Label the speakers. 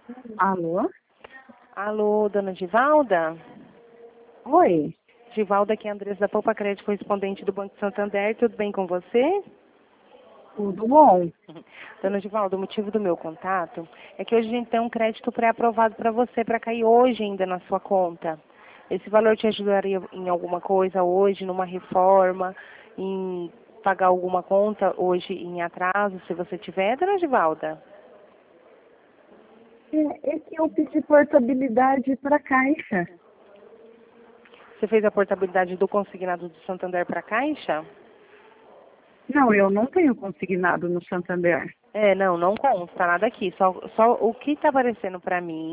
Speaker 1: Alô?
Speaker 2: Alô, dona Divalda?
Speaker 1: Oi,
Speaker 2: Divalda, aqui é a Andressa da Poupa Crédito, correspondente do Banco Santander. Tudo bem com você?
Speaker 1: tudo bom?
Speaker 2: Dona Divalda, o motivo do meu contato é que hoje a gente tem um crédito pré-aprovado para você, para cair hoje ainda na sua conta. Esse valor te ajudaria em alguma coisa hoje, numa reforma, em pagar alguma conta hoje em atraso, se você tiver, dona Divalda?
Speaker 1: É que eu pedi portabilidade para a Caixa.
Speaker 2: Você fez a portabilidade do consignado do Santander para a Caixa?
Speaker 1: Não, eu não tenho consignado no Santander.
Speaker 2: Não consta nada aqui. Só o que está aparecendo para mim